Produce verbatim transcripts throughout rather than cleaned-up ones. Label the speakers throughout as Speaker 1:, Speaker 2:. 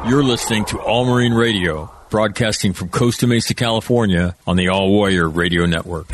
Speaker 1: You're listening to All Marine Radio, broadcasting from Costa Mesa, California, on the All Warrior Radio Network.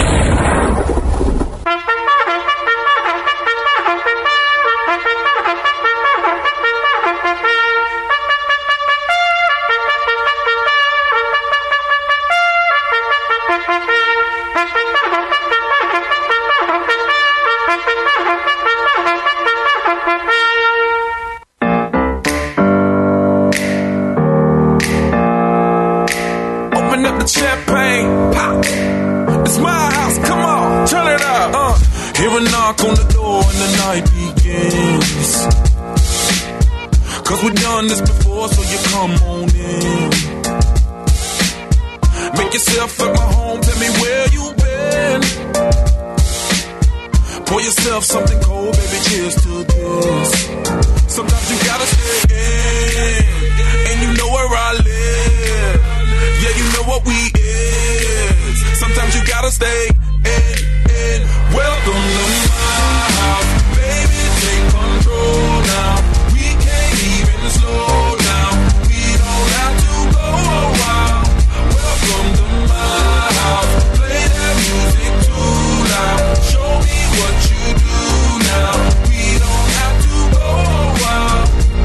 Speaker 2: Something cold, baby, cheers to this. Sometimes you gotta stay in, and you know where I live. Yeah, you know what we is. Sometimes you gotta stay in, in. Welcome to my house, baby, take control now. We can't even slow down. We don't have to go a while. Welcome to my house, play that music too loud. Show me what you do. Now, we don't have to go a while.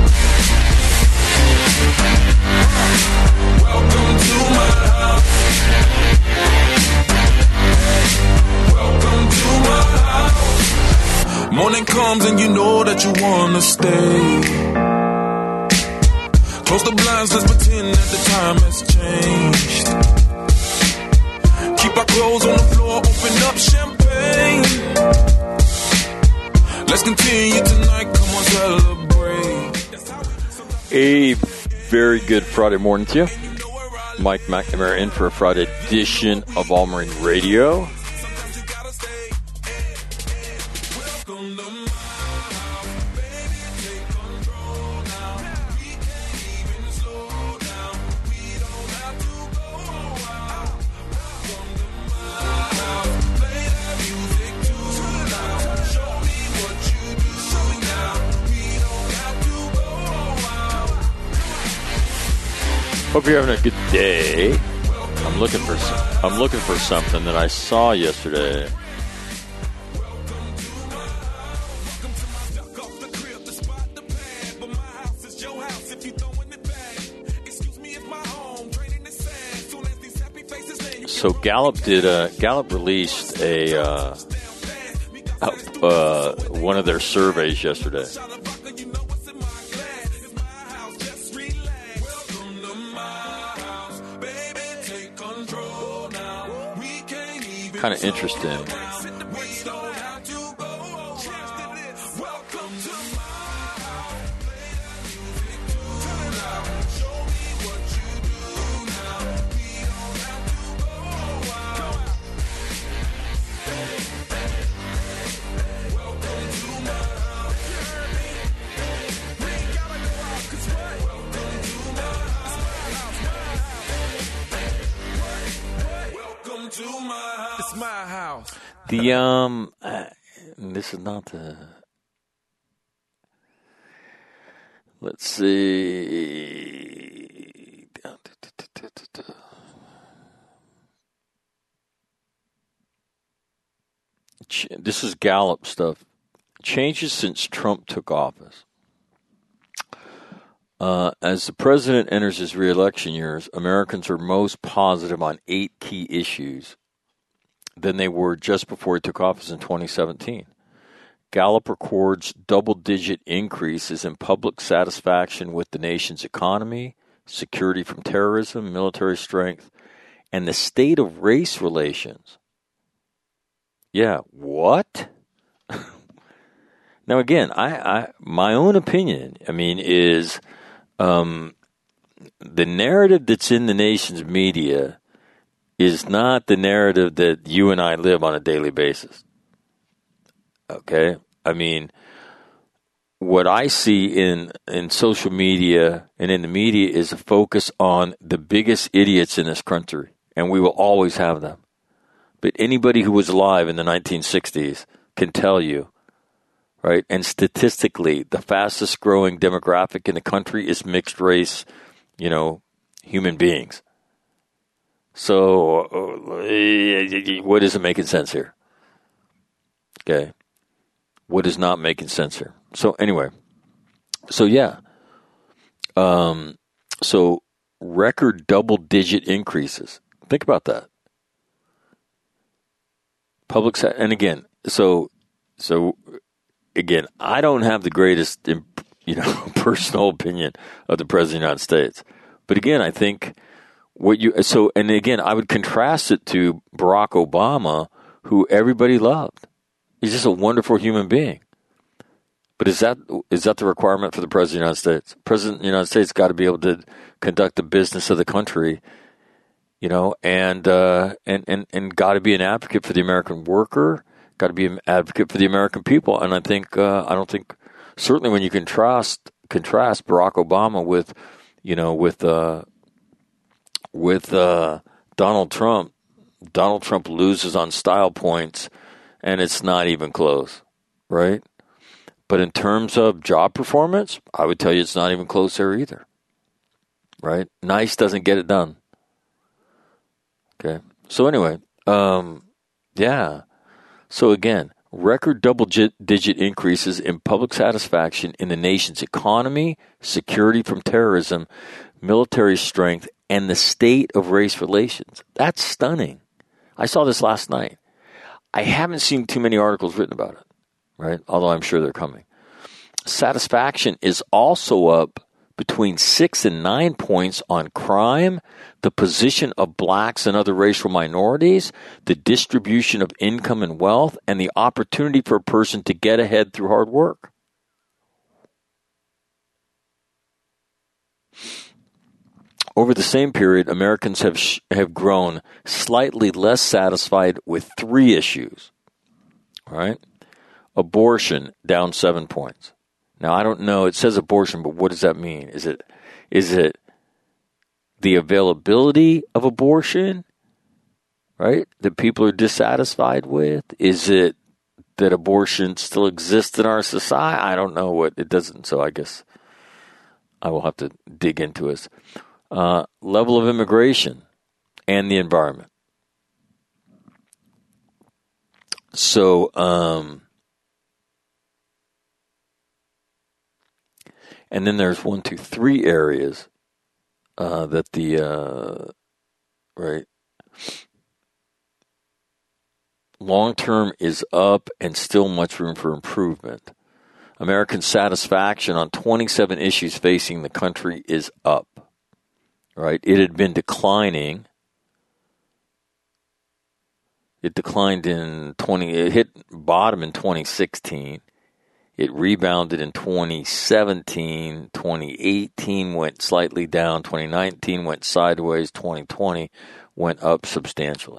Speaker 2: Welcome to my house. Welcome to my house. Morning comes and you know that you wanna stay. Close the blinds, let's pretend that the time has changed. Keep our clothes on the floor, open up champagne. Let's continue tonight, come on, celebrate.
Speaker 1: A very good Friday morning to you. Mike McNamara in for a Friday edition of All Marine Radio. Hope you're having a good day. I'm looking for I'm looking for something that I saw yesterday. So Gallup did a Gallup released a uh, uh, one of their surveys yesterday. Kind of interesting. The um, uh, this is not the. Let's see. This is Gallup stuff. Changes since Trump took office. Uh, as the president enters his re-election years, Americans are most positive on eight key issues than they were just before he took office in twenty seventeen. Gallup records double-digit increases in public satisfaction with the nation's economy, security from terrorism, military strength, and the state of race relations. Yeah, what? Now, again, I, I my own opinion, I mean, is um, the narrative that's in the nation's media is not the narrative that you and I live on a daily basis. Okay? I mean, what I see in, in social media and in the media is a focus on the biggest idiots in this country, and we will always have them. But anybody who was alive in the nineteen sixties can tell you, right? And statistically, the fastest growing demographic in the country is mixed race you know, human beings. So uh, what isn't making sense here? Okay. What is not making sense here? So anyway, so yeah. Um, so record double-digit increases. Think about that. Public, and again, so so again, I don't have the greatest, you know, personal opinion of the President of the United States, but again, I think what you so and again, I would contrast it to Barack Obama, who everybody loved. He's just a wonderful human being. But is that is that the requirement for the President of the United States? President of the United States got to be able to conduct the business of the country. You know, and, uh, and, and, and got to be an advocate for the American worker, got to be an advocate for the American people. And I think, uh, I don't think, certainly when you contrast, contrast Barack Obama with, you know, with, uh, with, uh, Donald Trump, Donald Trump loses on style points and it's not even close, right? But in terms of job performance, I would tell you it's not even close there either, right? Nice doesn't get it done. Okay. So anyway, um, yeah. So again, record double-digit increases in public satisfaction in the nation's economy, security from terrorism, military strength, and the state of race relations. That's stunning. I saw this last night. I haven't seen too many articles written about it, right? Although I'm sure they're coming. Satisfaction is also up between six and nine points on crime, the position of blacks and other racial minorities, the distribution of income and wealth, and the opportunity for a person to get ahead through hard work. Over the same period, Americans have sh- have grown slightly less satisfied with three issues. All right? Abortion, down seven points. Now, I don't know. It says abortion, but what does that mean? Is it is it the availability of abortion, right, that people are dissatisfied with? Is it that abortion still exists in our society? I don't know what it doesn't. So I guess I will have to dig into it. Uh, level of immigration and the environment. So, um, and then there's one, two, three areas uh, that the, uh, right, long-term is up and still much room for improvement. American satisfaction on twenty-seven issues facing the country is up, right? It had been declining. It declined in twenty, it hit bottom in twenty sixteen. It rebounded in twenty seventeen, twenty eighteen went slightly down, twenty nineteen went sideways, twenty twenty went up substantially.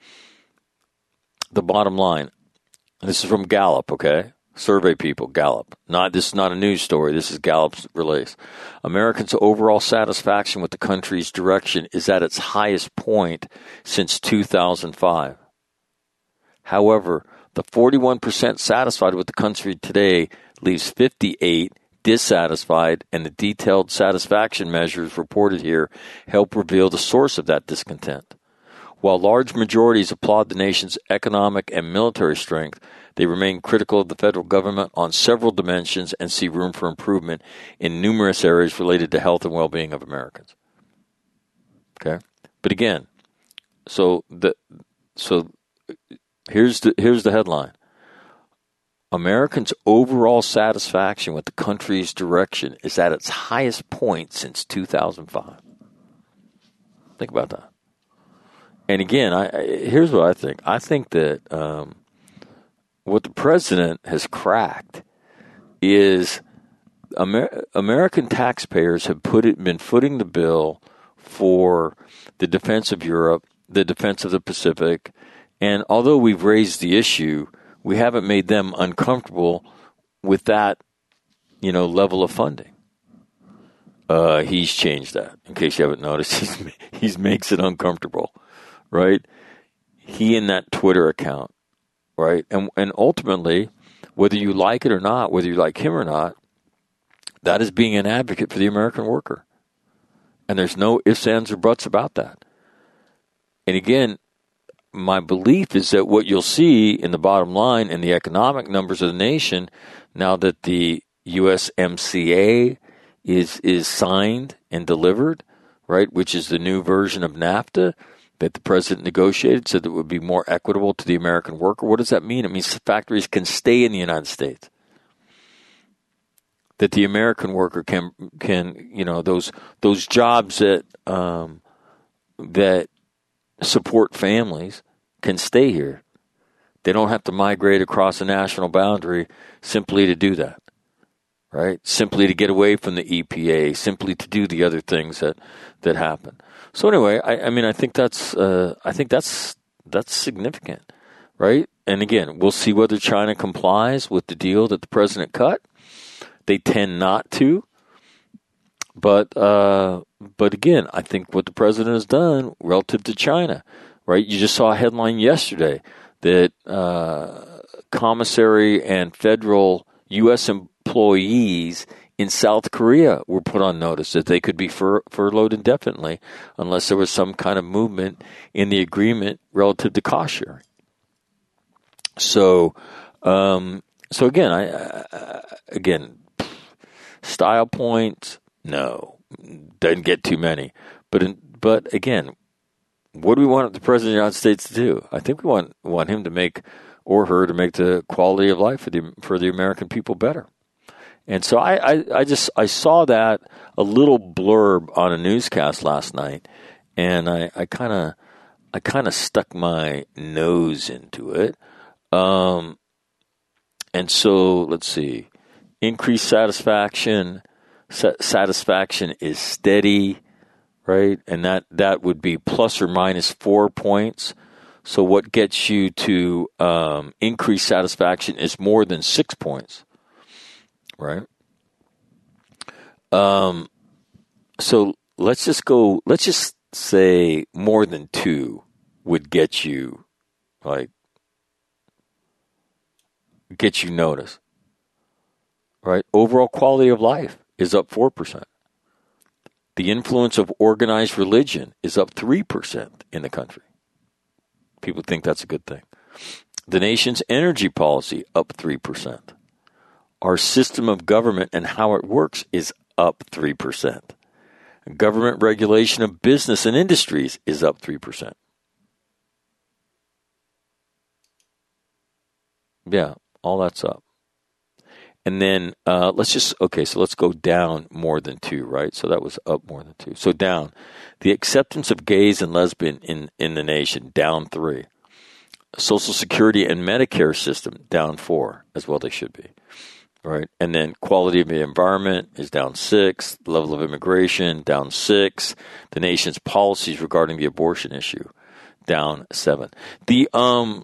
Speaker 1: The bottom line, this is from Gallup, okay? Survey people, Gallup. Not this is not a news story. This is Gallup's release. Americans' overall satisfaction with the country's direction is at its highest point since two thousand five. However, the forty-one percent satisfied with the country today leaves fifty-eight dissatisfied, and the detailed satisfaction measures reported here help reveal the source of that discontent. While large majorities applaud the nation's economic and military strength, they remain critical of the federal government on several dimensions and see room for improvement in numerous areas related to health and well-being of Americans. Okay? But again, so the so here's the here's the headline. Americans' overall satisfaction with the country's direction is at its highest point since two thousand five. Think about that. And again, I, I here's what I think. I think that um, what the president has cracked is Amer- American taxpayers have put it, been footing the bill for the defense of Europe, the defense of the Pacific, and although we've raised the issue, we haven't made them uncomfortable with that, you know, level of funding. Uh, he's changed that. In case you haven't noticed, he's he's makes it uncomfortable. Right? He in that Twitter account, right? And and ultimately, whether you like it or not, whether you like him or not, that is being an advocate for the American worker. And there's no ifs, ands, or buts about that. And again, my belief is that what you'll see in the bottom line in the economic numbers of the nation, now that the U S M C A is is signed and delivered, right, which is the new version of NAFTA that the president negotiated so that it would be more equitable to the American worker. What does that mean? It means factories can stay in the United States. That the American worker can can you know those those jobs that um, that support families can stay here. They don't have to migrate across a national boundary simply to do that, right? Simply to get away from the E P A, simply to do the other things that, that happen. So anyway, I, I mean, I think that's uh, I think that's that's significant, right? And again, we'll see whether China complies with the deal that the president cut. They tend not to, but uh, but again, I think what the president has done relative to China, right? You just saw a headline yesterday that uh, commissary and federal U S employees in South Korea were put on notice that they could be fur- furloughed indefinitely unless there was some kind of movement in the agreement relative to cost sharing. So, um, so again, I, I again, style points, no, doesn't get too many. But in, but again, what do we want the president of the United States to do? I think we want want him to make, or her to make, the quality of life for the for the American people better. And so I, I, I just I saw that a little blurb on a newscast last night, and I kind of I kind of stuck my nose into it. Um, and so let's see, increased satisfaction. Sa- satisfaction is steady. Right, and that, that would be plus or minus four points. So what gets you to um, increased satisfaction is more than six points, right? Um, so let's just go. Let's just say more than two would get you, like, get you notice, right? Overall quality of life is up four percent. The influence of organized religion is up three percent in the country. People think that's a good thing. The nation's energy policy up three percent. Our system of government and how it works is up three percent. Government regulation of business and industries is up three percent. Yeah, all that's up. And then uh, let's just, okay, so let's go down more than two, right? So that was up more than two. So down. The acceptance of gays and lesbian in, in the nation, down three. Social Security and Medicare system, down four, as well they should be, right? And then quality of the environment is down six. Level of immigration, down six. The nation's policies regarding the abortion issue, down seven. The um,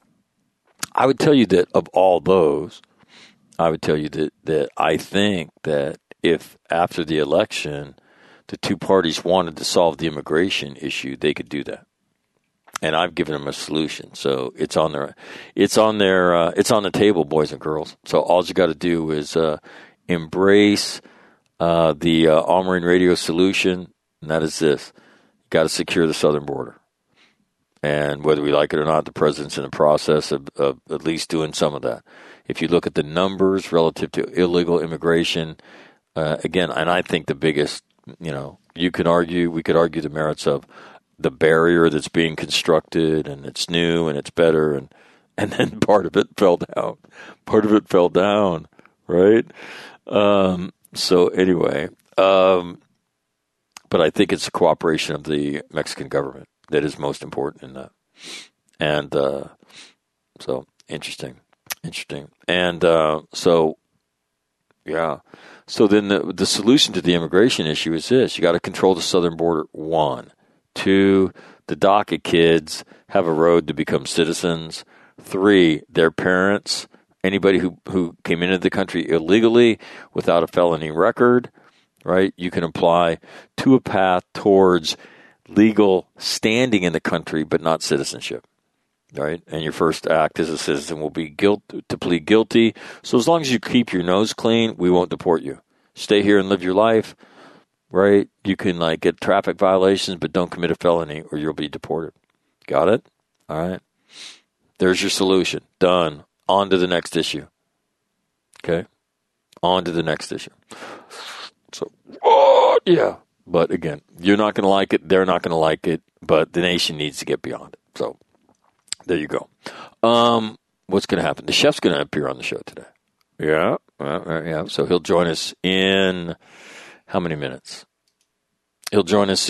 Speaker 1: I would tell you that of all those, I would tell you that, that I think that if after the election the two parties wanted to solve the immigration issue, they could do that. And I've given them a solution. So it's on their, it's on their, uh, it's on the table, boys and girls. So all you got to do is uh, embrace uh, the uh, All Marine Radio solution, and that is this: you got to secure the southern border. And whether we like it or not, the president's in the process of, of at least doing some of that. If you look at the numbers relative to illegal immigration, uh, again, and I think the biggest, you know, you could argue, we could argue the merits of the barrier that's being constructed, and it's new and it's better, and, and then part of it fell down. Part of it fell down, right? Um, so anyway, um, but I think it's the cooperation of the Mexican government that is most important in that. And uh, so, interesting. Interesting. And uh, so, yeah. So then the, the solution to the immigration issue is this. You got to control the southern border, one. Two, the DACA kids have a road to become citizens. Three, their parents, anybody who, who came into the country illegally without a felony record, right, you can apply to a path towards legal standing in the country but not citizenship. Right, and your first act as a citizen will be guilt to plead guilty. So as long as you keep your nose clean, we won't deport you. Stay here and live your life. right? You can like get traffic violations, but don't commit a felony or you'll be deported. Got it? All right. There's your solution. Done. On to the next issue. Okay? On to the next issue. So, oh, yeah. But again, you're not going to like it. They're not going to like it. But the nation needs to get beyond it. So, there you go. Um, what's going to happen? The chef's going to appear on the show today. Yeah. Uh, yeah. So, he'll join us in how many minutes? He'll join us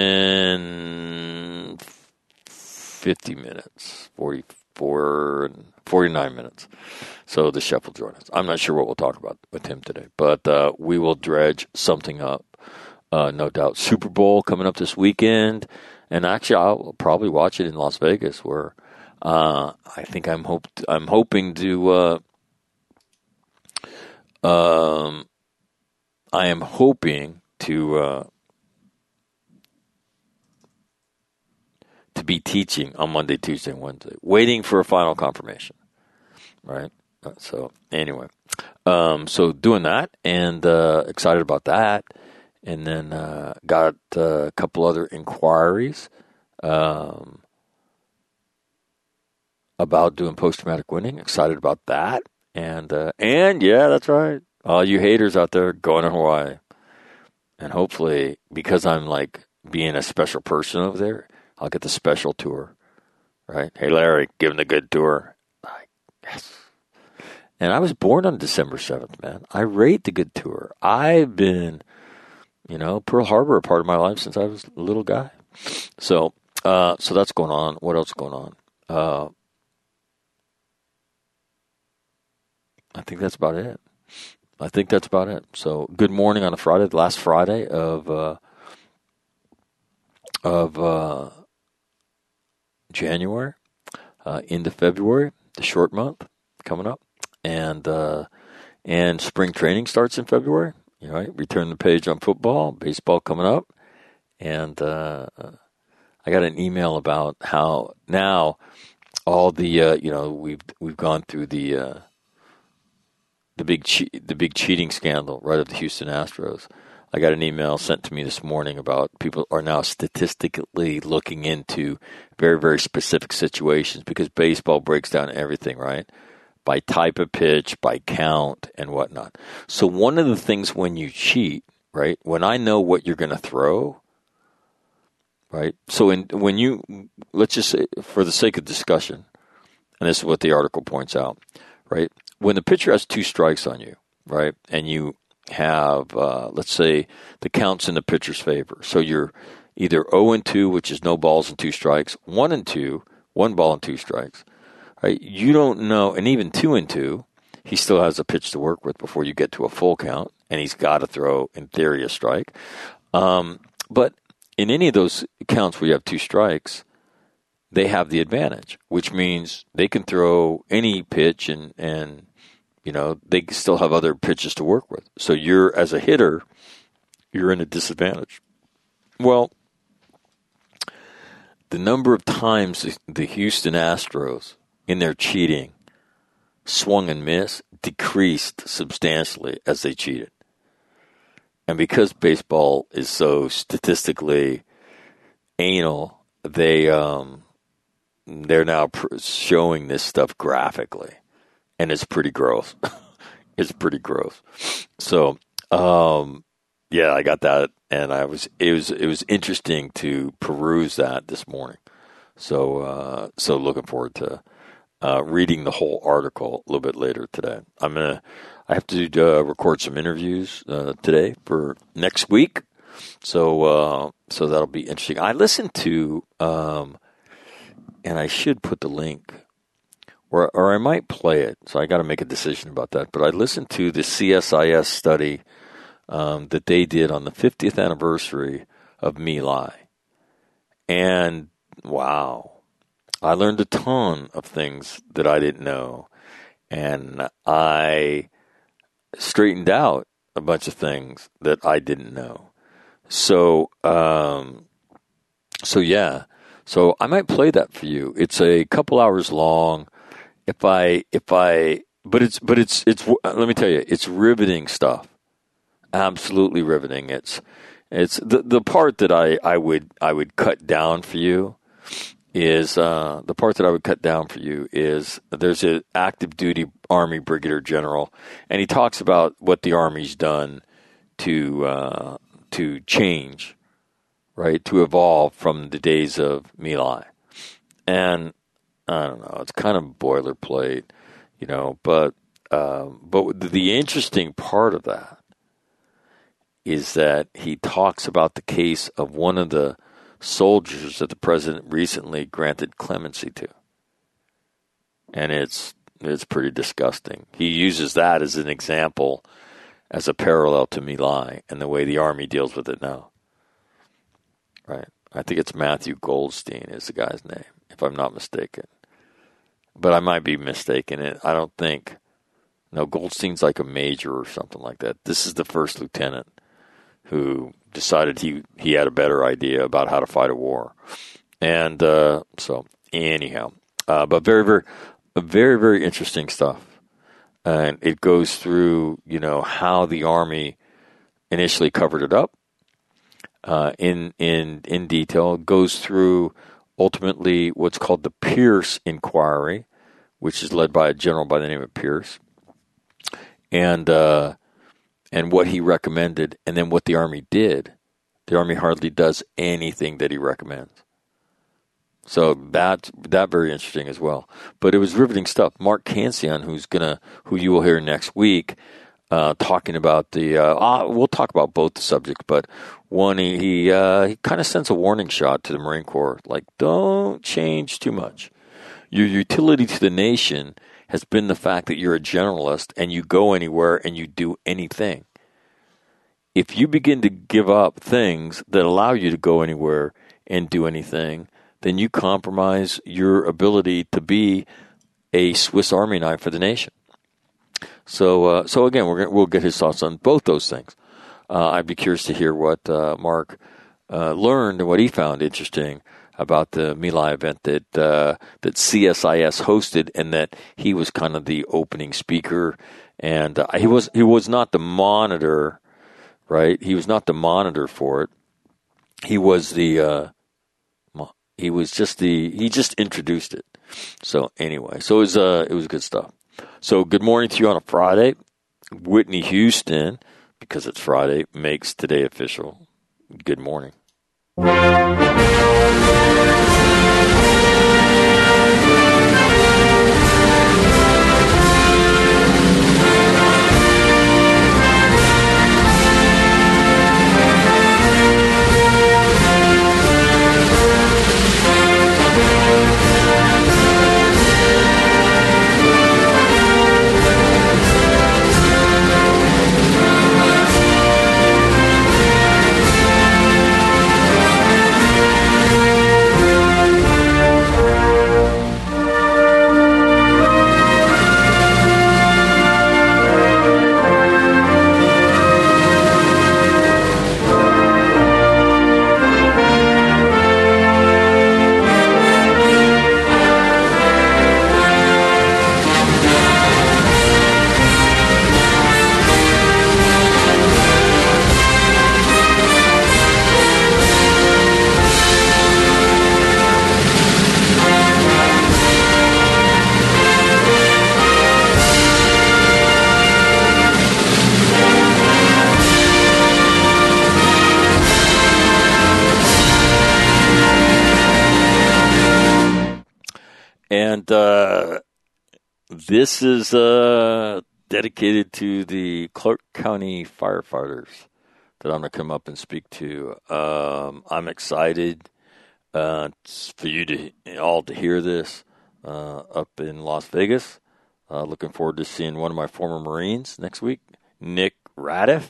Speaker 1: in fifty minutes, forty-four, forty-nine minutes. So the chef will join us. I'm not sure what we'll talk about with him today, but uh, we will dredge something up, uh, no doubt. Super Bowl coming up this weekend, and actually I'll probably watch it in Las Vegas, where uh, I think I'm hope I'm hoping to. Uh, um, I am hoping to. Uh, to be teaching on Monday, Tuesday, and Wednesday, waiting for a final confirmation, right? So anyway, um, so doing that and uh, excited about that, and then uh, got uh, a couple other inquiries um, about doing post-traumatic winning. Excited about that, and uh, and yeah, that's right. All you haters out there going to Hawaii, and hopefully because I'm like being a special person over there, I'll get the special tour, right? Hey, Larry, give him the good tour. Like, yes. And I was born on December seventh, man. I rate the good tour. I've been, you know, Pearl Harbor a part of my life since I was a little guy. So, uh, so that's going on. What else is going on? Uh, I think that's about it. I think that's about it. So, good morning on a Friday, the last Friday of uh, of. Uh, January uh, into February, the short month coming up, and uh, and spring training starts in February. You know, right? Return the page on football, baseball coming up, and uh, I got an email about how now all the uh, you know we've we've gone through the uh, the big che- the big cheating scandal right of the Houston Astros. I got an email sent to me this morning about people are now statistically looking into very, very specific situations because baseball breaks down everything, right? By type of pitch, by count, and whatnot. So one of the things when you cheat, right, when I know what you're going to throw, right? So in, when you, let's just say, for the sake of discussion, and this is what the article points out, right? When the pitcher has two strikes on you, right, and you have, uh, let's say, the counts in the pitcher's favor. So you're either oh and two, which is no balls and two strikes, one and two, one ball and two strikes. Right? You don't know, and even two and two, he still has a pitch to work with before you get to a full count, and he's got to throw, in theory, a strike. Um, but in any of those counts where you have two strikes, they have the advantage, which means they can throw any pitch and and you know, they still have other pitches to work with. So you're, as a hitter, you're in a disadvantage. Well, the number of times the Houston Astros, in their cheating, swung and missed, decreased substantially as they cheated. And because baseball is so statistically anal, they, um, they're now pr- showing this stuff graphically. And it's pretty gross. It's pretty gross. So, um, yeah, I got that, and I was it was it was interesting to peruse that this morning. So, uh, so looking forward to uh, reading the whole article a little bit later today. I'm gonna I have to uh, record some interviews uh, today for next week. So, uh, so that'll be interesting. I listened to, um, and I should put the link. Or, or I might play it, so I got to make a decision about that. But I listened to the C S I S study um, that they did on the fiftieth anniversary of My Lai. And, wow, I learned a ton of things that I didn't know. And I straightened out a bunch of things that I didn't know. So, um, so yeah. So I might play that for you. It's a couple hours long. If I, if I, but it's, but it's, it's, let me tell you, it's riveting stuff. Absolutely riveting. It's, It's the the part that I, I would I would cut down for you is uh, the part that I would cut down for you is there's an active duty Army brigadier general, and he talks about what the Army's done to uh, to change, right, to evolve from the days of My Lai, and I don't know, it's kind of boilerplate, you know, but uh, but the interesting part of that is that he talks about the case of one of the soldiers that the president recently granted clemency to. And it's it's pretty disgusting. He uses that as an example, as a parallel to My Lai and the way the Army deals with it now. Right? I think it's Matthew Goldstein is the guy's name, if I'm not mistaken. But I might be mistaken. I don't think... No, Goldstein's like a major or something like that. This is the first lieutenant who decided he, he had a better idea about how to fight a war. And uh, so, anyhow. Uh, but very, very, very, very interesting stuff. And it goes through, you know, how the Army initially covered it up uh, in, in, in detail. It goes through, ultimately, what's called the Pierce Inquiry, which is led by a general by the name of Pierce. And... Uh, and what he recommended, and then what the Army did. The Army hardly does anything that he recommends. So that's that very interesting as well. But it was riveting stuff. Mark Cancian, who's gonna, who you will hear next week, uh, talking about the. Uh, uh, we'll talk about both the subjects, but one he he, uh, he kind of sends a warning shot to the Marine Corps, like don't change too much. Your utility to the nation has been the fact that you're a generalist and you go anywhere and you do anything. If you begin to give up things that allow you to go anywhere and do anything, then you compromise your ability to be a Swiss Army knife for the nation. So, uh, so again, we're gonna, we'll get his thoughts on both those things. Uh, I'd be curious to hear what uh, Mark uh, learned and what he found interesting about the My Lai event that uh, that C S I S hosted, and that he was kind of the opening speaker, and uh, he was he was not the monitor, right? He was not the monitor for it. He was the uh, he was just the he just introduced it. So anyway, so it was uh, it was good stuff. So good morning to you on a Friday. Whitney Houston, because it's Friday, makes today official. Good morning. And uh, this is uh, dedicated to the Clark County firefighters that I'm going to come up and speak to. Um, I'm excited uh, for you to all to hear this uh, up in Las Vegas. Uh, looking forward to seeing one of my former Marines next week, Nick Radiff,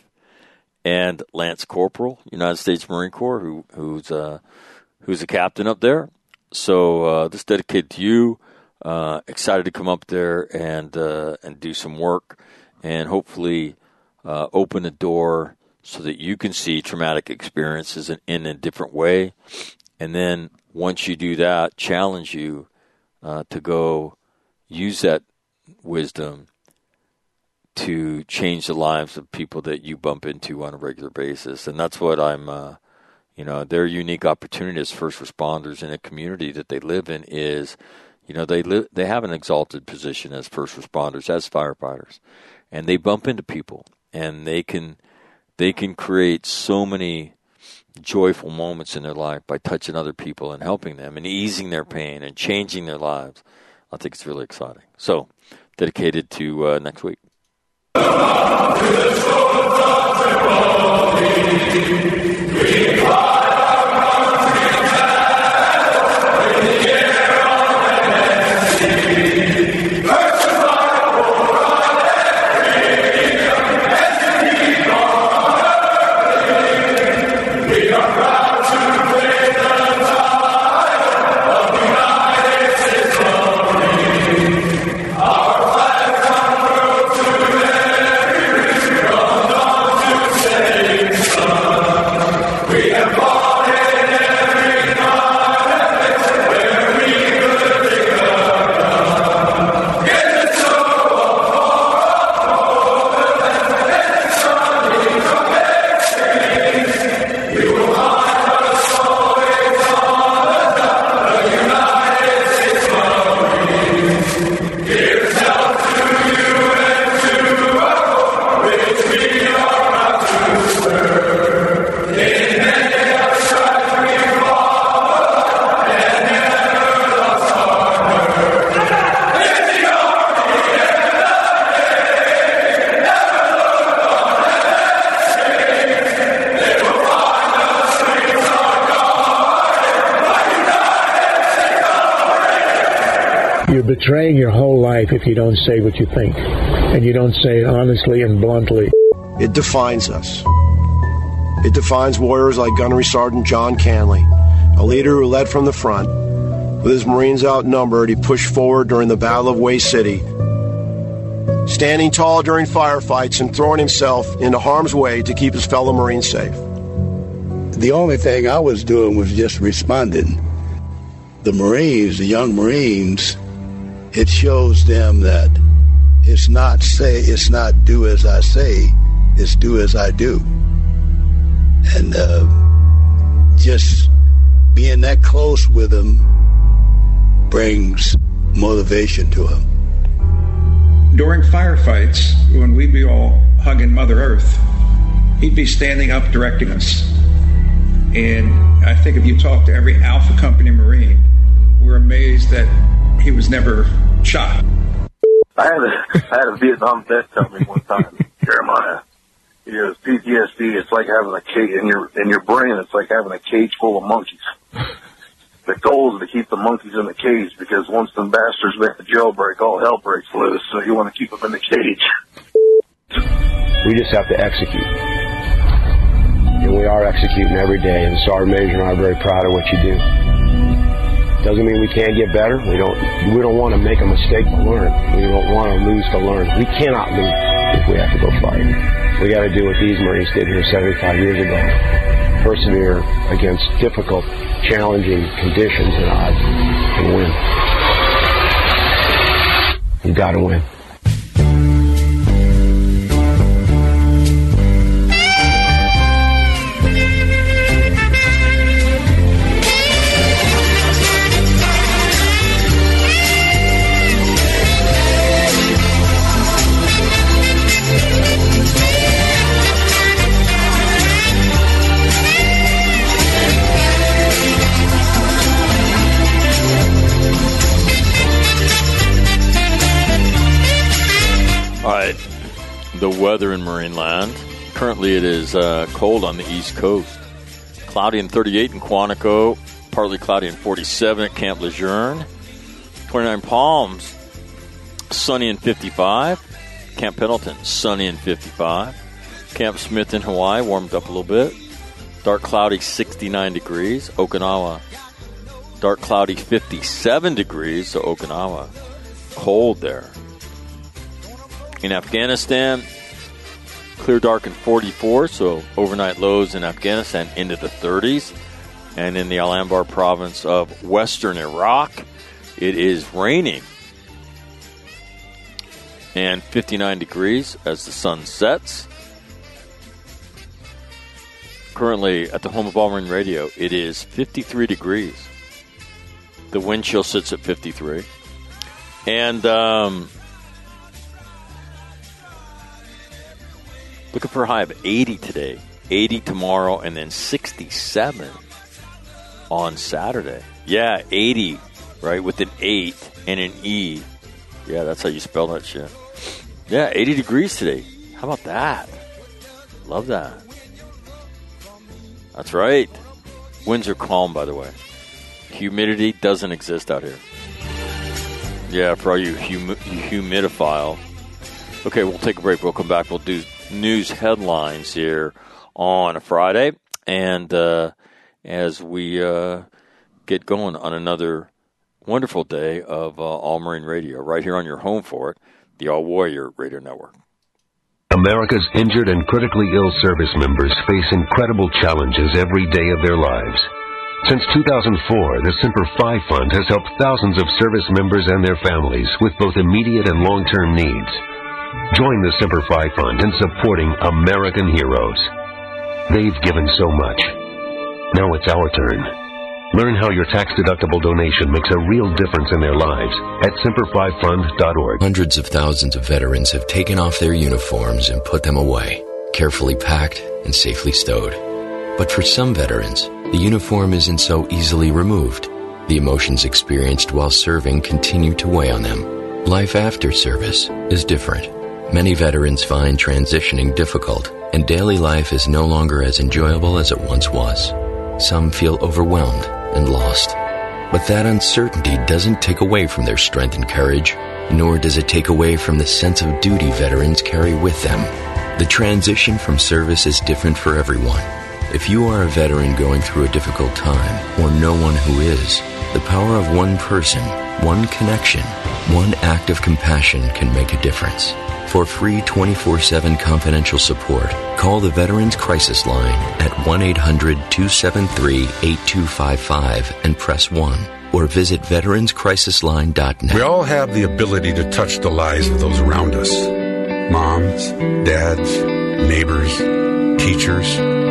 Speaker 1: and Lance Corporal, United States Marine Corps, who, who's uh, who's a captain up there. So uh, this is dedicated to you. Uh, excited to come up there and uh, and do some work, and hopefully uh, open a door so that you can see traumatic experiences in, in a different way. And then once you do that, challenge you uh, to go use that wisdom to change the lives of people that you bump into on a regular basis. And that's what I'm, uh, you know, their unique opportunity as first responders in a community that they live in is, you know, they live, they have an exalted position as first responders, as firefighters, and they bump into people, and they can, they can create so many joyful moments in their life by touching other people and helping them and easing their pain and changing their lives. I think it's really exciting. So, dedicated to uh, next week.
Speaker 3: You're betraying your whole life if you don't say what you think, and you don't say it honestly and bluntly.
Speaker 4: It defines us. It defines warriors like Gunnery Sergeant John Canley, a leader who led from the front. With his Marines outnumbered, he pushed forward during the Battle of Way City, standing tall during firefights and throwing himself into harm's way to keep his fellow Marines safe.
Speaker 5: The only thing I was doing was just responding. The Marines, the young Marines, it shows them that it's not say, it's not do as I say, it's do as I do. And uh, just being that close with them brings motivation to them.
Speaker 6: During firefights, when we'd be all hugging Mother Earth, he'd be standing up directing us. And I think if you talk to every Alpha Company Marine, we're amazed that he was never shot.
Speaker 7: I had a, I had a Vietnam vet tell me one time, Jeremiah, he goes, P T S D, it's like having a cage in your, in your brain, it's like having a cage full of monkeys. The goal is to keep the monkeys in the cage, because once the bastards make the jailbreak, all hell breaks loose, so you want to keep them in the cage.
Speaker 8: We just have to execute. And we are executing every day, and Sergeant Major and I are very proud of what you do. Doesn't mean we can't get better. We don't we don't want to make a mistake to learn. We don't want to lose to learn. We cannot lose if we have to go fight. We got to do what these Marines did here seventy-five years ago. Persevere against difficult, challenging conditions and odds and win. You got to win.
Speaker 1: The weather in Marine Land. Currently it is uh, cold on the East Coast. Cloudy and thirty-eight in Quantico. Partly cloudy and forty-seven at Camp Lejeune. twenty-nine Palms. Sunny and fifty-five. Camp Pendleton. Sunny and fifty-five. Camp Smith in Hawaii. Warmed up a little bit. Dark cloudy sixty-nine degrees. Okinawa. Dark cloudy fifty-seven degrees. So Okinawa. Cold there. In Afghanistan, clear, dark, and forty-four, so overnight lows in Afghanistan into the thirties. And in the Al Anbar province of western Iraq, it is raining. and fifty-nine degrees as the sun sets. Currently at the home of All Marine Radio, it is fifty-three degrees. The wind chill sits at fifty-three. And um, looking for a high of eighty today, eighty tomorrow, and then sixty-seven on Saturday. Yeah, eighty, right, with an eight and an E. Yeah, that's how you spell that shit. Yeah, eighty degrees today. How about that? Love that. That's right. Winds are calm, by the way. Humidity doesn't exist out here. Yeah, for all you hum- humidiphile. Okay, we'll take a break. We'll come back. We'll do news headlines here on a Friday. And uh, as we uh, get going on another wonderful day of uh, All Marine Radio, right here on your home for it, the All Warrior Radio Network.
Speaker 9: America's injured and critically ill service members face incredible challenges every day of their lives. Since two thousand four, the Semper Fi Fund has helped thousands of service members and their families with both immediate and long-term needs. Join the Semper Fi Fund in supporting American heroes. They've given so much. Now it's our turn. Learn how your tax-deductible donation makes a real difference in their lives at semper fi fund dot org.
Speaker 10: Hundreds of thousands of veterans have taken off their uniforms and put them away, carefully packed and safely stowed. But for some veterans, the uniform isn't so easily removed. The emotions experienced while serving continue to weigh on them. Life after service is different. Many veterans find transitioning difficult, and daily life is no longer as enjoyable as it once was. Some feel overwhelmed and lost. But that uncertainty doesn't take away from their strength and courage, nor does it take away from the sense of duty veterans carry with them. The transition from service is different for everyone. If you are a veteran going through a difficult time, or know one who is, the power of one person, one connection, one act of compassion can make a difference. For free twenty-four seven confidential support, call the Veterans Crisis Line at one eight hundred two seven three eight two five five and press one, or visit veterans crisis line dot net.
Speaker 11: We all have the ability to touch the lives of those around us. Moms, dads, neighbors, teachers,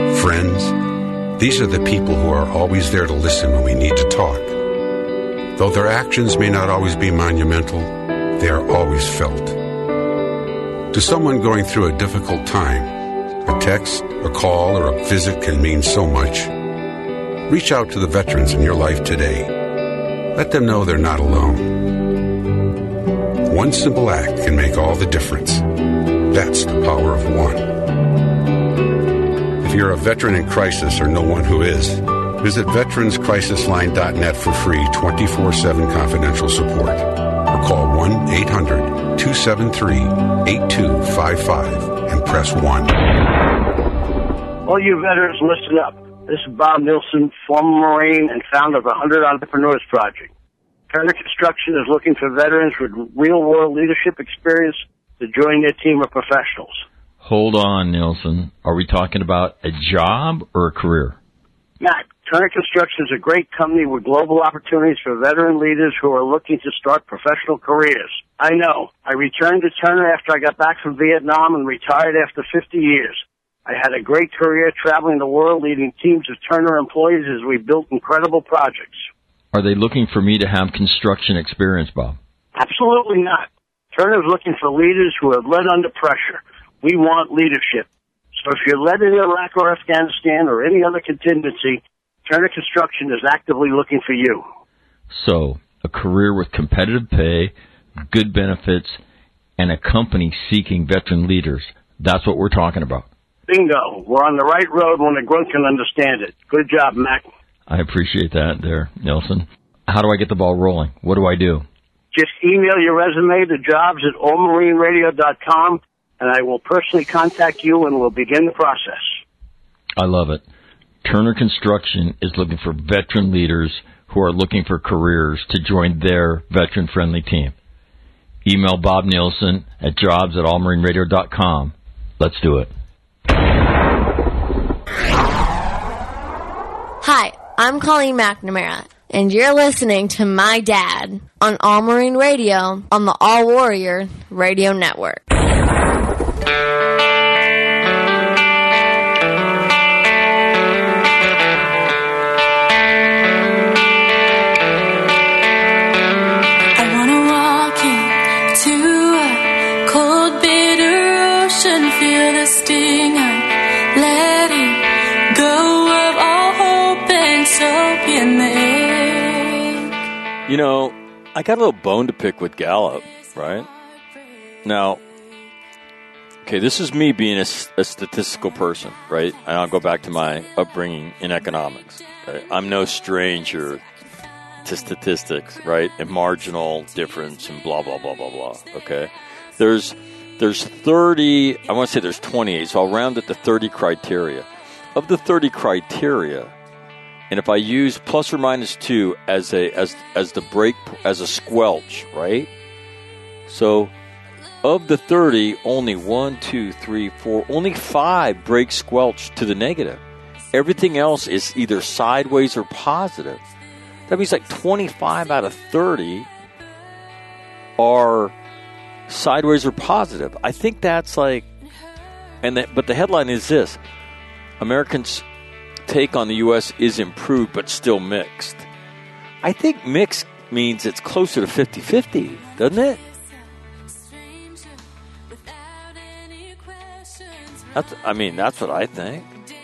Speaker 11: friends. These are the people who are always there to listen when we need to talk. Though their actions may not always be monumental, they are always felt. To someone going through a difficult time, a text, a call, or a visit can mean so much. Reach out to the veterans in your life today. Let them know they're not alone. One simple act can make all the difference. That's the power of one. If you're a veteran in crisis or know one who is, visit veterans crisis line dot net for free twenty-four seven confidential support. Or call one eight hundred two seven three eight two five five and press one.
Speaker 12: All you veterans, listen up. This is Bob Nilsson, former Marine and founder of the one hundred Entrepreneurs Project. Turner Construction is looking for veterans with real-world leadership experience to join their team of professionals.
Speaker 1: Hold on, Nilsson. Are we talking about a job or a career?
Speaker 12: Matt, Turner Construction is a great company with global opportunities for veteran leaders who are looking to start professional careers. I know. I returned to Turner after I got back from Vietnam and retired after fifty years. I had a great career traveling the world leading teams of Turner employees as we built incredible projects.
Speaker 1: Are they looking for me to have construction experience, Bob?
Speaker 12: Absolutely not. Turner is looking for leaders who have led under pressure. We want leadership. So if you're led in Iraq or Afghanistan or any other contingency, Turner Construction is actively looking for you.
Speaker 1: So, a career with competitive pay, good benefits, and a company seeking veteran leaders. That's what we're talking about.
Speaker 12: Bingo. We're on the right road when the grunt can understand it. Good job, Mac.
Speaker 1: I appreciate that there, Nelson. How do I get the ball rolling? What do I do?
Speaker 12: Just email your resume to jobs at all marine radio dot com, and I will personally contact you and we'll begin the process.
Speaker 1: I love it. Turner Construction is looking for veteran leaders who are looking for careers to join their veteran-friendly team. Email Bob Nielsen at jobs at all marine radio dot com. Let's do it.
Speaker 13: Hi, I'm Colleen McNamara. And you're listening to My Dad on All Marine Radio on the All Warrior Radio Network.
Speaker 14: Feel the sting of letting go of all hope and soap in the egg.
Speaker 1: You know, I got a little bone to pick with Gallup, right? Now, okay, this is me being a, a statistical person, right? And I'll go back to my upbringing in economics. Okay? I'm no stranger to statistics, right? And marginal difference and blah, blah, blah, blah, blah, okay? There's... There's thirty, I want to say there's twenty-eight, so I'll round it to thirty criteria. Of the thirty criteria, and if I use plus or minus two as a as as the break, as a squelch, right? So of the thirty, only one, two, three, four, only five break squelch to the negative. Everything else is either sideways or positive. That means like twenty-five out of thirty are sideways or positive. I think that's like, and that, but the headline is this: Americans' take on the U S is improved but still mixed. I think mixed means it's closer to fifty-fifty, doesn't it? That's, I mean, that's what I think.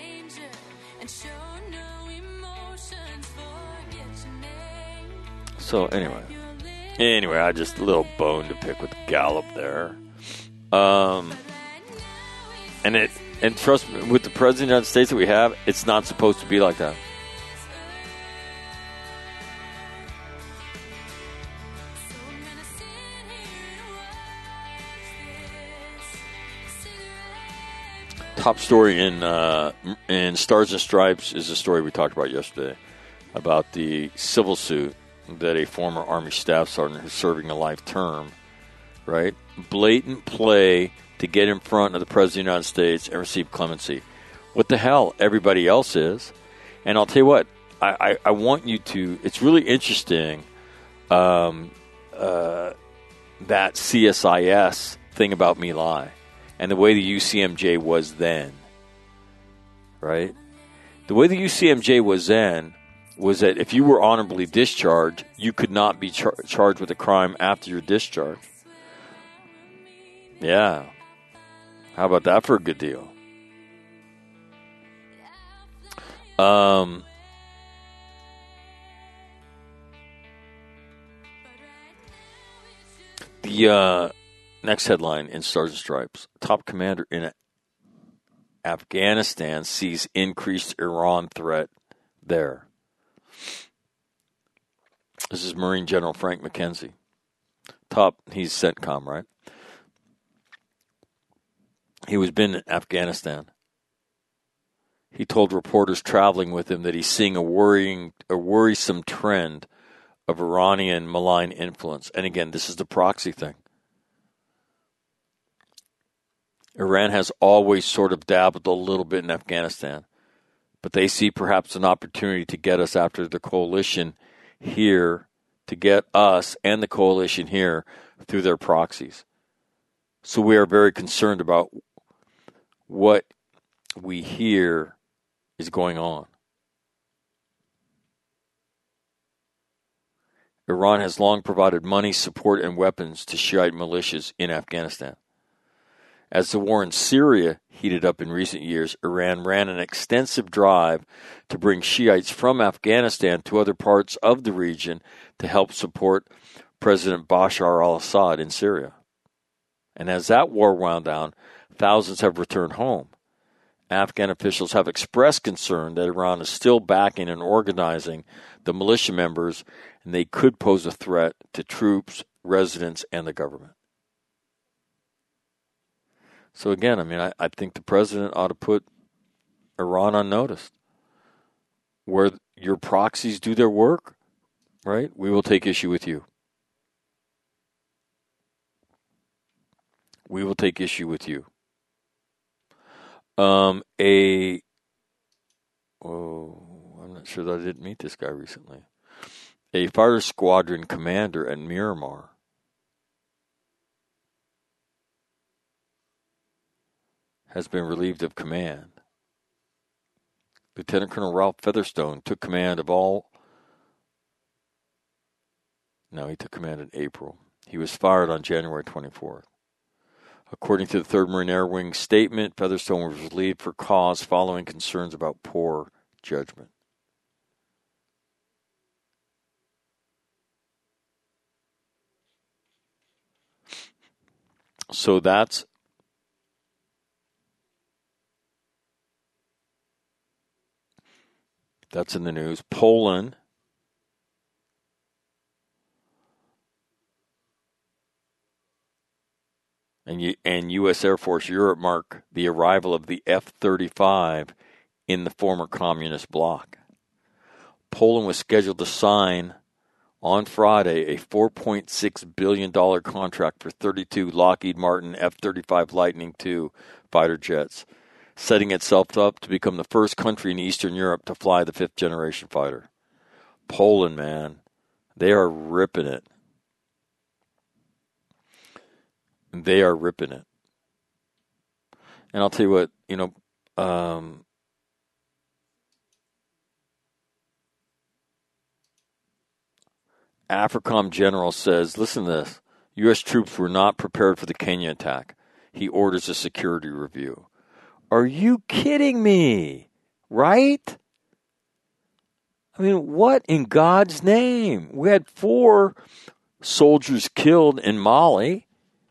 Speaker 1: So anyway. Anyway, I just a little bone to pick with Gallup there. Um, and it and trust me, with the President of the United States that we have, it's not supposed to be like that. Top story in uh, in Stars and Stripes is a story we talked about yesterday about the civil suit that a former Army staff sergeant who's serving a life term, right? Blatant play to get in front of the President of the United States and receive clemency. What the hell? Everybody else is. And I'll tell you what, I, I, I want you to, it's really interesting, um, uh, that C S I S thing about My Lai and the way the U C M J was then, right? The way the U C M J was then was that if you were honorably discharged, you could not be char- charged with a crime after your discharge. Yeah. How about that for a good deal? Um, the uh, next headline in Stars and Stripes. Top commander in Afghanistan sees increased Iran threat there. This is Marine General Frank McKenzie. Top, he's CENTCOM, right? He was been in Afghanistan. He told reporters traveling with him that he's seeing a worrying, a worrisome trend of Iranian malign influence. And again, this is the proxy thing. Iran has always sort of dabbled a little bit in Afghanistan, but they see perhaps an opportunity to get us after the coalition here, to get us and the coalition here through their proxies. So we are very concerned about what we hear is going on. Iran has long provided money, support, and weapons to Shiite militias in Afghanistan. As the war in Syria heated up in recent years, Iran ran an extensive drive to bring Shiites from Afghanistan to other parts of the region to help support President Bashar al-Assad in Syria. And as that war wound down, thousands have returned home. Afghan officials have expressed concern that Iran is still backing and organizing the militia members, and they could pose a threat to troops, residents, and the government. So again, I mean, I, I think the president ought to put Iran on notice. Where your proxies do their work, right, we will take issue with you. We will take issue with you. Um, a, oh, I'm not sure that I didn't meet this guy recently. a fighter squadron commander at Miramar, has been relieved of command. Lieutenant Colonel Ralph Featherstone took command of all... No, he took command in April. He was fired on January twenty-fourth. According to the third Marine Air Wing statement, Featherstone was relieved for cause following concerns about poor judgment. So that's that's in the news. Poland and U- and U S Air Force Europe mark the arrival of the F thirty-five in the former communist bloc. Poland was scheduled to sign on Friday a four point six billion dollars contract for thirty-two Lockheed Martin F thirty-five Lightning two fighter jets, setting itself up to become the first country in Eastern Europe to fly the fifth generation fighter. Poland, man, they are ripping it. They are ripping it. And I'll tell you what, you know, um, AFRICOM general says, listen to this, U S troops were not prepared for the Kenya attack. He orders a security review. Are you kidding me? Right? I mean, what in God's name? We had four soldiers killed in Mali,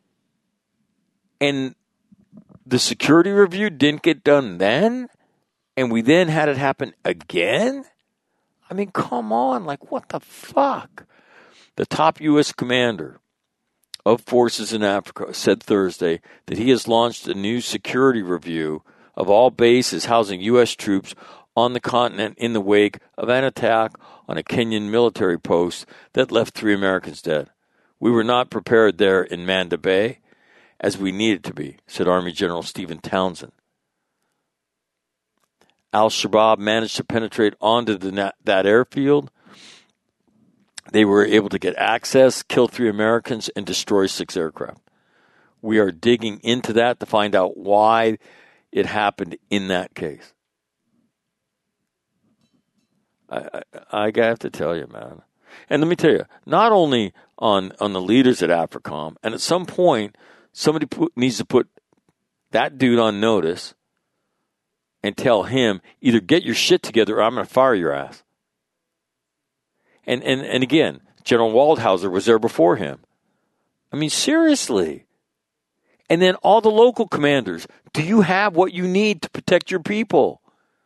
Speaker 1: and the security review didn't get done then, and we then had it happen again? I mean, come on, like, what the fuck? The top U S commander of forces in Africa said Thursday that he has launched a new security review of all bases housing U S troops on the continent in the wake of an attack on a Kenyan military post that left three Americans dead. We were not prepared there in Manda Bay as we needed to be, said Army General Stephen Townsend. Al-Shabaab managed to penetrate onto the, that airfield. They were able to get access, kill three Americans, and destroy six aircraft. We are digging into that to find out why it happened in that case. I, I, I have to tell you, man. And let me tell you, not only on, on the leaders at AFRICOM, and at some point, somebody put, needs to put that dude on notice and tell him, either get your shit together or I'm going to fire your ass. And, and and again, General Waldhauser was there before him. I mean, seriously. And then all the local commanders, do you have what you need to protect your people?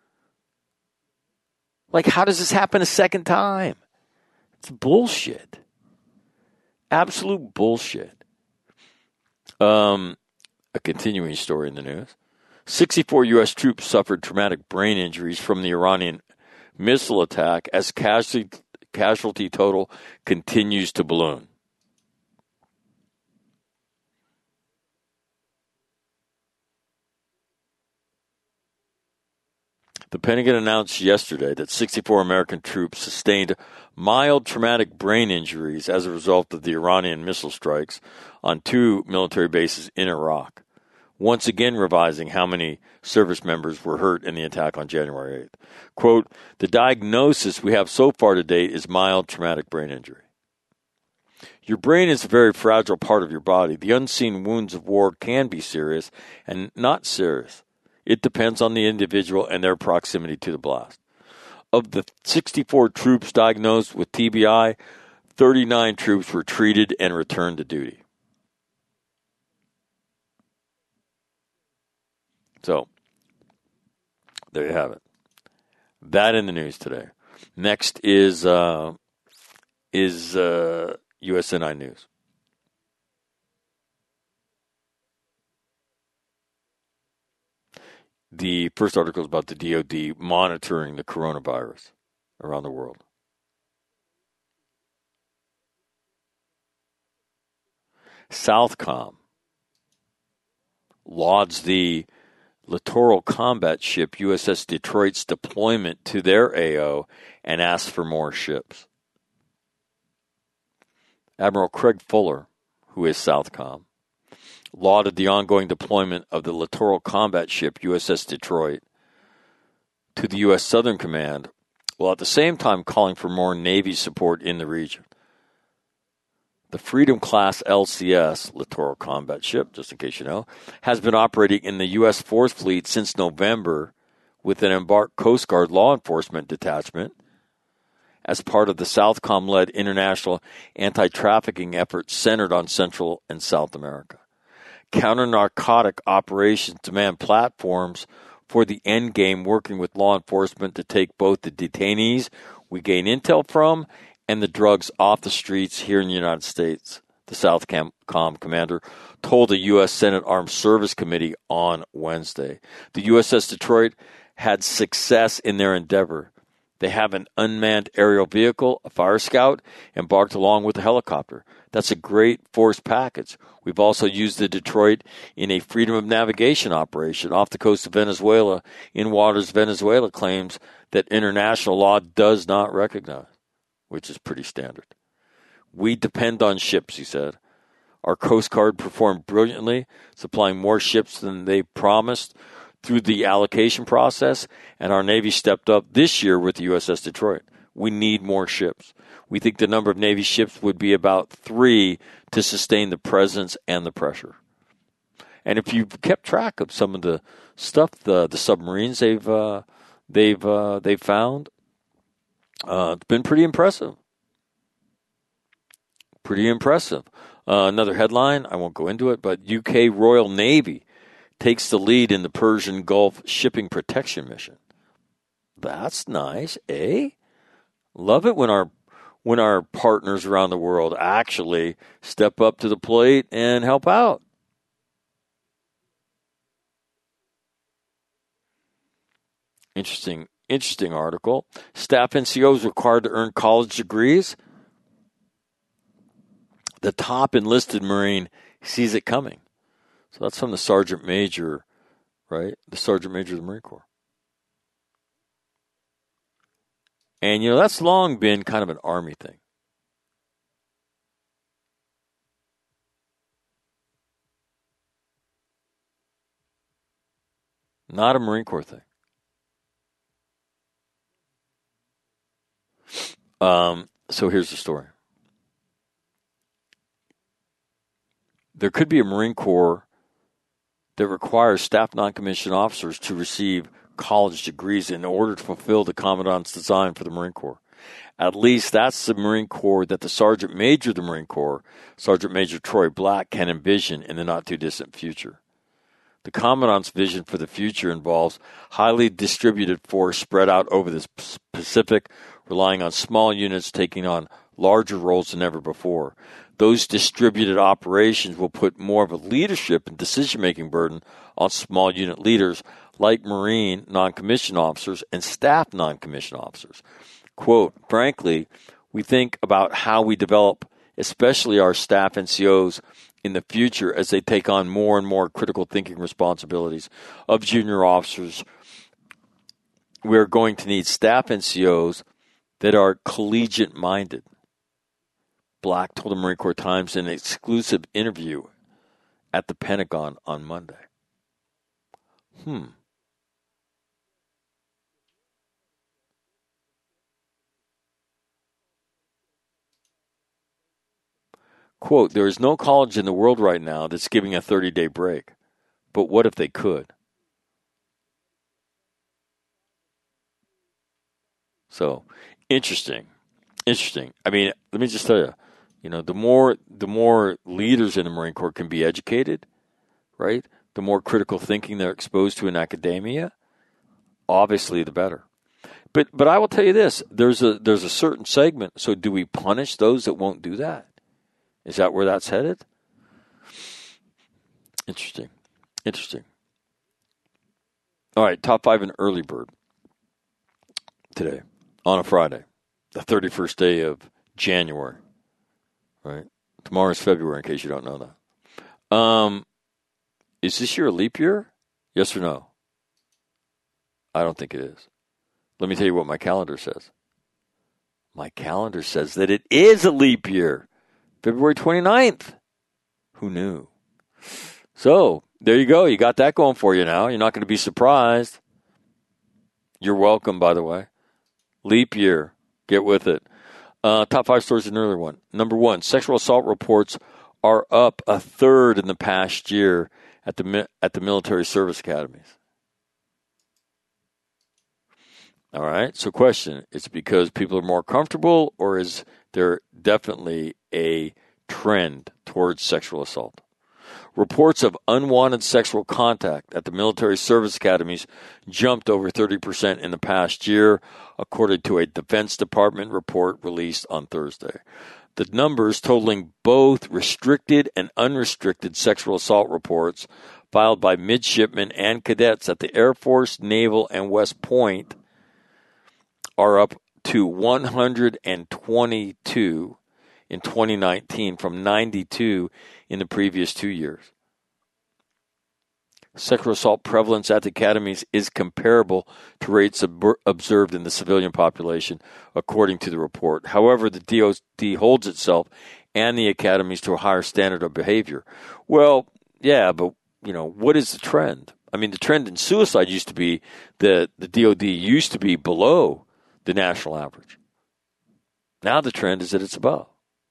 Speaker 1: Like, how does this happen a second time? It's bullshit. Absolute bullshit. Um, a continuing story in the news. sixty-four U S troops suffered traumatic brain injuries from the Iranian missile attack as casualty casualty total continues to balloon. The Pentagon announced yesterday that sixty-four American troops sustained mild traumatic brain injuries as a result of the Iranian missile strikes on two military bases in Iraq, once again revising how many service members were hurt in the attack on January eighth. Quote, the diagnosis we have so far to date is mild traumatic brain injury. Your brain is a very fragile part of your body. The unseen wounds of war can be serious and not serious. It depends on the individual and their proximity to the blast. Of the sixty-four troops diagnosed with T B I, thirty-nine troops were treated and returned to duty. So, there you have it. That in the news today. Next is uh, is uh, U S N I News. The first article is about the D O D monitoring the coronavirus around the world. Southcom lauds the littoral combat ship U S S Detroit's deployment to their A O and asks for more ships. Admiral Craig Fuller, who is Southcom, lauded the ongoing deployment of the littoral combat ship U S S Detroit to the U S Southern Command, while at the same time calling for more Navy support in the region. The Freedom-class L C S, littoral combat ship, just in case you know, has been operating in the U S Fourth Fleet since November with an embarked Coast Guard law enforcement detachment as part of the Southcom-led international anti-trafficking effort centered on Central and South America. Counter-narcotic operations demand platforms for the end game, working with law enforcement to take both the detainees we gain intel from and the drugs off the streets here in the United States, the Southcom commander told the U S Senate Armed Service Committee on Wednesday. The U S S Detroit had success in their endeavor. They have an unmanned aerial vehicle, a fire scout, embarked along with a helicopter. That's a great force package. We've also used the Detroit in a freedom of navigation operation off the coast of Venezuela in waters Venezuela claims that international law does not recognize, which is pretty standard. We depend on ships, he said. Our Coast Guard performed brilliantly, supplying more ships than they promised through the allocation process, and our Navy stepped up this year with the U S S Detroit. We need more ships. We think the number of Navy ships would be about three to sustain the presence and the pressure. And if you've kept track of some of the stuff, the the submarines they've uh, they've uh, they've found, uh, it's been pretty impressive. Pretty impressive. Uh, another headline, I won't go into it, but U K Royal Navy takes the lead in the Persian Gulf shipping protection mission. That's nice, eh? Love it when our when our partners around the world actually step up to the plate and help out. Interesting, interesting article. Staff N C Os required to earn college degrees. The top enlisted Marine sees it coming. So that's from the Sergeant Major, right? The Sergeant Major of the Marine Corps. And, you know, that's long been kind of an Army thing. Not a Marine Corps thing. Um, so here's the story. There could be a Marine Corps that requires staff non-commissioned officers to receive college degrees in order to fulfill the Commandant's design for the Marine Corps. At least that's the Marine Corps that the Sergeant Major of the Marine Corps, Sergeant Major Troy Black, can envision in the not-too-distant future. The Commandant's vision for the future involves highly distributed force spread out over the Pacific, relying on small units taking on larger roles than ever before. Those distributed operations will put more of a leadership and decision-making burden on small unit leaders like Marine non-commissioned officers and staff non-commissioned officers. Quote, frankly, we think about how we develop, especially our staff N C Os, in the future as they take on more and more critical thinking responsibilities of junior officers. We're going to need staff N C Os that are collegiate-minded. Black told the Marine Corps Times in an exclusive interview at the Pentagon on Monday. Hmm. Quote, there is no college in the world right now that's giving a thirty-day break. But what if they could? So, interesting. Interesting. I mean, let me just tell you, you know, the more the more leaders in the Marine Corps can be educated, right? The more critical thinking they're exposed to in academia, obviously the better. But but I will tell you this, there's a there's a certain segment, so do we punish those that won't do that? Is that where that's headed? Interesting. Interesting. All right, top five in early bird today on a Friday, the thirty-first day of January. Right? Tomorrow is February, in case you don't know that. Um, is this year a leap year? Yes or no? I don't think it is. Let me tell you what my calendar says. My calendar says that it is a leap year. February twenty-ninth. Who knew? So, there you go. You got that going for you now. You're not going to be surprised. You're welcome, by the way. Leap year. Get with it. Uh, top five stories, an earlier one. Number one, sexual assault reports are up a third in the past year at the at the military service academies. All right. So, question: is it because people are more comfortable, or is there definitely a trend towards sexual assault? Reports of unwanted sexual contact at the military service academies jumped over thirty percent in the past year, according to a Defense Department report released on Thursday. The numbers, totaling both restricted and unrestricted sexual assault reports filed by midshipmen and cadets at the Air Force, Naval, and West Point, are up to one hundred twenty-two in twenty nineteen from ninety-two in the previous two years. Sexual assault prevalence at the academies is comparable to rates ob- observed in the civilian population, according to the report. However, the D O D holds itself and the academies to a higher standard of behavior. Well, yeah, but, you know, what is the trend? I mean, the trend in suicide used to be that the D O D used to be below the national average. Now the trend is that it's above.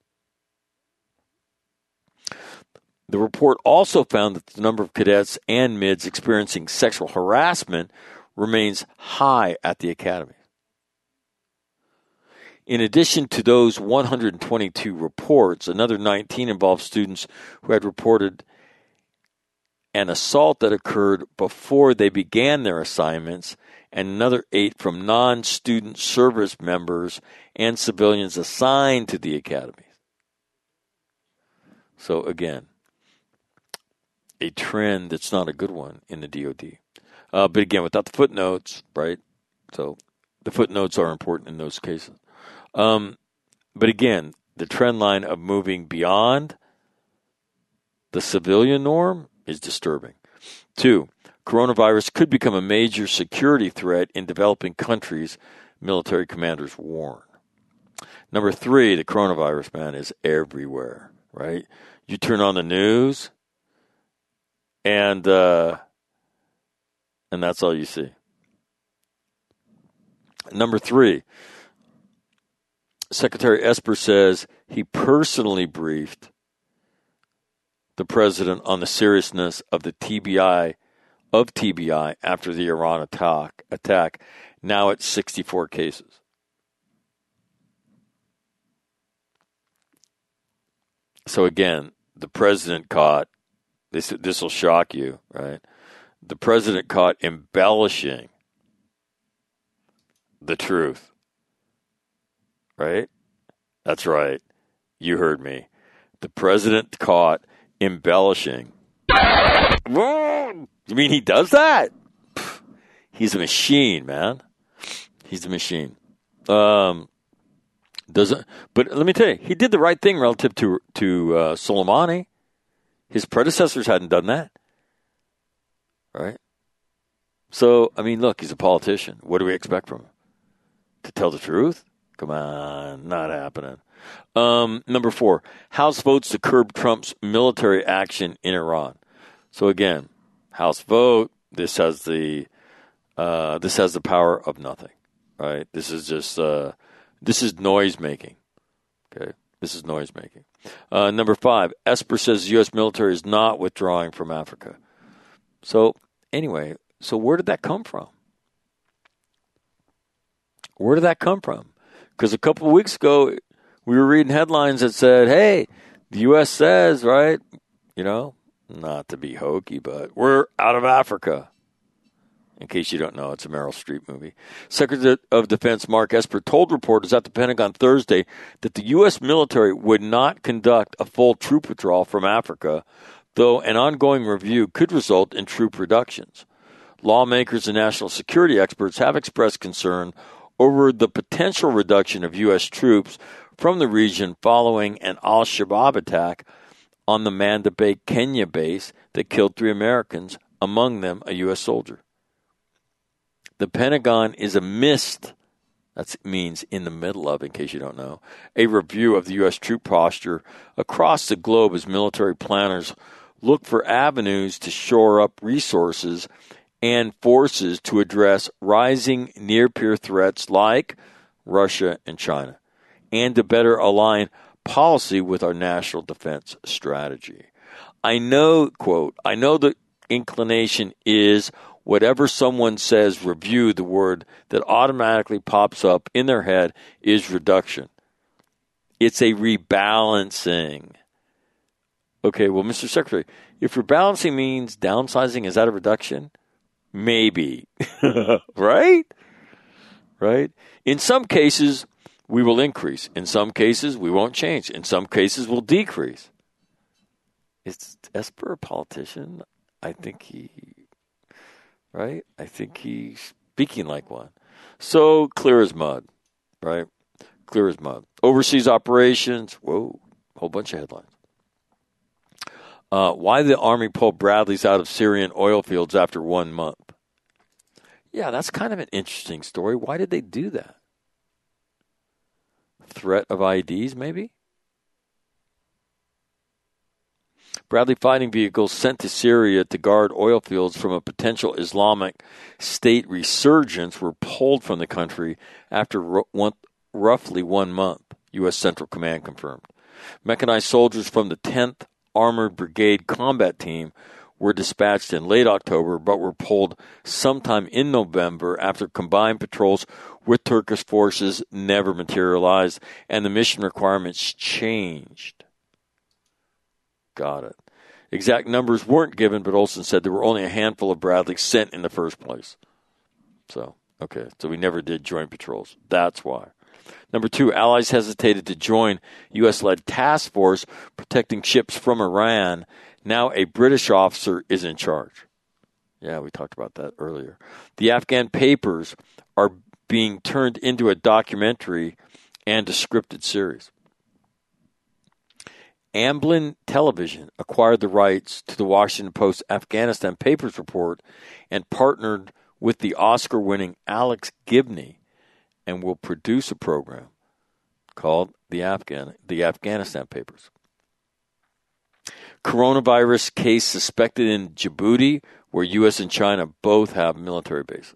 Speaker 1: The report also found that the number of cadets and mids experiencing sexual harassment remains high at the academy. In addition to those one hundred twenty-two reports, another nineteen involved students who had reported an assault that occurred before they began their assignments, and another eight from non-student service members and civilians assigned to the academies. So again, a trend that's not a good one in the D O D. Uh, but again, without the footnotes, right? So the footnotes are important in those cases. Um, but again, the trend line of moving beyond the civilian norm is disturbing. Two, coronavirus could become a major security threat in developing countries, military commanders warn. Number three, the coronavirus, man, is everywhere, right? You turn on the news, and uh, and that's all you see. Number three, Secretary Esper says he personally briefed the president on the seriousness of the T B I of T B I after the Iran attack. Attack now at sixty-four cases. So again, the president caught. This this will shock you, right? The president caught embellishing the truth. Right? That's right. You heard me. The president caught embellishing. You mean he does that? He's a machine, man. He's a machine. Um, doesn't. But let me tell you, he did the right thing relative to to uh, Soleimani. His predecessors hadn't done that. Right? So, I mean, look, he's a politician. What do we expect from him? To tell the truth? Come on, not happening. Um, number four, House votes to curb Trump's military action in Iran. So again, House vote. This has the uh, this has the power of nothing, right? This is just uh, this is noise making. Okay, this is noise making. Uh, number five, Esper says the U S military is not withdrawing from Africa. So anyway, so where did that come from? Where did that come from? Because a couple of weeks ago, we were reading headlines that said, hey, the U S says, right, you know, not to be hokey, but we're out of Africa. In case you don't know, it's a Meryl Streep movie. Secretary of Defense Mark Esper told reporters at the Pentagon Thursday that the U S military would not conduct a full troop withdrawal from Africa, though an ongoing review could result in troop reductions. Lawmakers and national security experts have expressed concern over the potential reduction of U S troops from the region following an al-Shabaab attack on the Manda Bay, Kenya base that killed three Americans, among them a U S soldier. The Pentagon is amidst, That means in the middle of, in case you don't know, a review of the U S troop posture across the globe as military planners look for avenues to shore up resources and forces to address rising near-peer threats like Russia and China, and to better align policy with our national defense strategy. I know, quote, I know the inclination is whatever someone says review, the word that automatically pops up in their head is reduction. It's a rebalancing. Okay, well, Mister Secretary, if rebalancing means downsizing, is that a reduction? Maybe. Right? Right? In some cases, we will increase. In some cases, we won't change. In some cases, we'll decrease. Is Esper a politician? I think he, right? I think he's speaking like one. So clear as mud, right? Clear as mud. Overseas operations, whoa, whole bunch of headlines. Uh, why the Army pulled Bradleys out of Syrian oil fields after one month. Yeah, that's kind of an interesting story. Why did they do that? Threat of I E Ds, maybe? Bradley fighting vehicles sent to Syria to guard oil fields from a potential Islamic State resurgence were pulled from the country after ro- one, roughly one month, U S Central Command confirmed. Mechanized soldiers from the tenth Armored Brigade Combat Team were dispatched in late October, but were pulled sometime in November after combined patrols with Turkish forces never materialized and the mission requirements changed. Got it. Exact numbers weren't given, but Olson said there were only a handful of Bradleys sent in the first place. So, okay, so we never did joint patrols. That's why. Number two, allies hesitated to join U S-led task force protecting ships from Iran. Now a British officer is in charge. Yeah, we talked about that earlier. The Afghan papers are being turned into a documentary and a scripted series. Amblin Television acquired the rights to the Washington Post Afghanistan Papers report and partnered with the Oscar-winning Alex Gibney and will produce a program called the Afghan the Afghanistan Papers. Coronavirus case suspected in Djibouti, where U S and China both have military bases.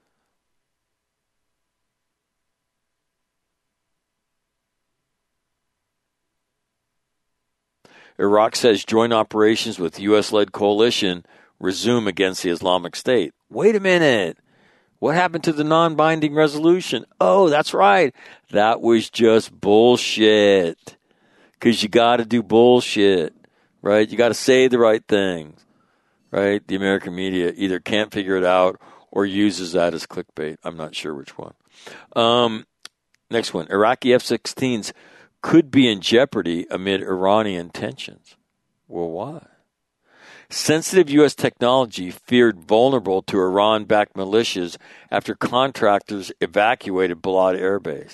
Speaker 1: Iraq says joint operations with U S-led coalition resume against the Islamic State. Wait a minute. What happened to the non-binding resolution? Oh, that's right. That was just bullshit. Because you got to do bullshit, right? You got to say the right things, right? The American media either can't figure it out or uses that as clickbait. I'm not sure which one. Um, next one. Iraqi F sixteens could be in jeopardy amid Iranian tensions. Well, why? Sensitive U S technology feared vulnerable to Iran-backed militias after contractors evacuated Balad Air Base.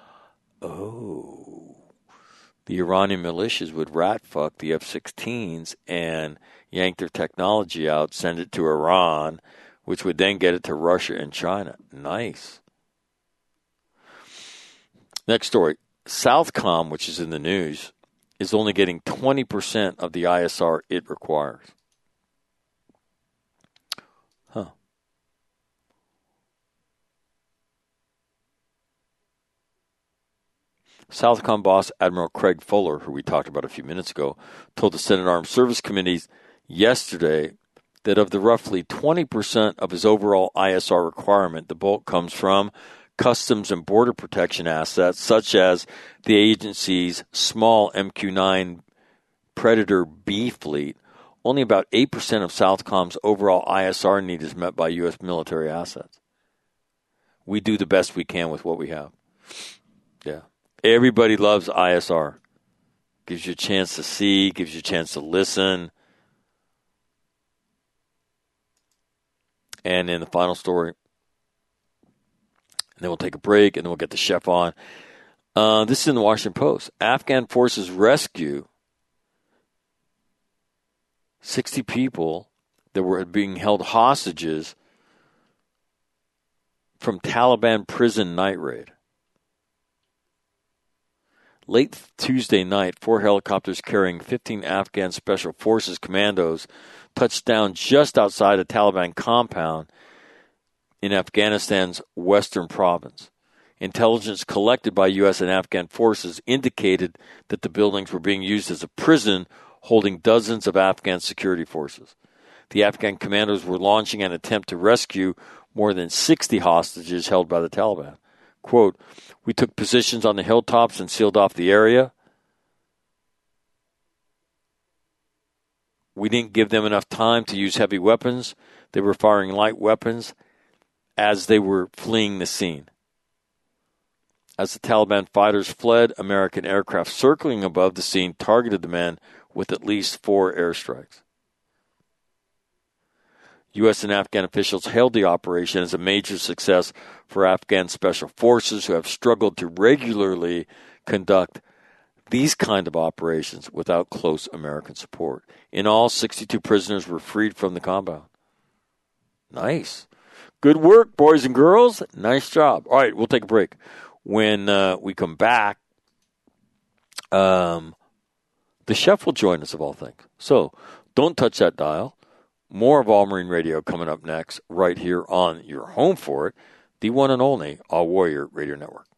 Speaker 1: Oh. The Iranian militias would rat-fuck the F sixteens and yank their technology out, send it to Iran, which would then get it to Russia and China. Nice. Next story. Southcom, which is in the news, is only getting twenty percent of the I S R it requires. Huh. Southcom boss Admiral Craig Fuller, who we talked about a few minutes ago, told the Senate Armed Service Committees yesterday that of the roughly twenty percent of his overall I S R requirement, the bulk comes from Customs and Border Protection assets, such as the agency's small M Q nine Predator B fleet. Only about eight percent of Southcom's overall I S R need is met by U S military assets. We do the best we can with what we have. Yeah. Everybody loves I S R. Gives you a chance to see, gives you a chance to listen. And in the final story, and then we'll take a break, and then we'll get the chef on. Uh, this is in the Washington Post. Afghan forces rescue sixty people that were being held hostages from Taliban prison night raid. Late Tuesday night, four helicopters carrying fifteen Afghan Special Forces commandos touched down just outside a Taliban compound in Afghanistan's western province. Intelligence collected by U S and Afghan forces indicated that the buildings were being used as a prison holding dozens of Afghan security forces. The Afghan commandos were launching an attempt to rescue more than sixty hostages held by the Taliban. Quote, "We took positions on the hilltops and sealed off the area. We didn't give them enough time to use heavy weapons. They were firing light weapons as they were fleeing the scene. As the Taliban fighters fled, American aircraft circling above the scene targeted the men with at least four airstrikes." U S and Afghan officials hailed the operation as a major success for Afghan special forces who have struggled to regularly conduct these kind of operations without close American support. In all, sixty-two prisoners were freed from the compound. Nice. Good work, boys and girls. Nice job. All right, we'll take a break. When uh, we come back, um, the chef will join us, of all things. So don't touch that dial. More of All Marine Radio coming up next, right here on your home for it, the one and only All Warrior Radio Network.